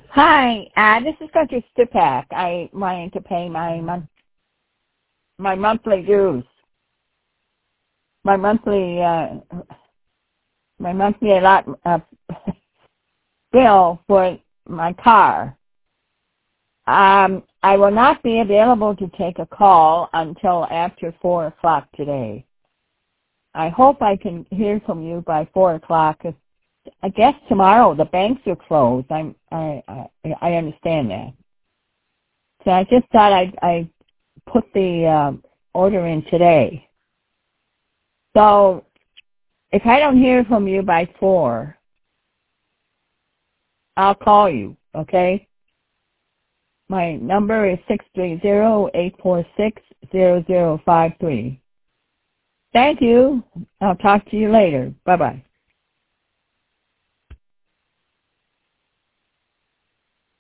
Hi, this is Country Stipak. I wanted to pay my monthly dues, my monthly bill for my car. I will not be available to take a call until after 4 o'clock today. I hope I can hear from you by 4 o'clock. I guess tomorrow the banks are closed. I understand that. So I just thought I'd put the order in today. So if I don't hear from you by 4, I'll call you, okay? My number is 630-846-0053. Thank you. I'll talk to you later. Bye-bye.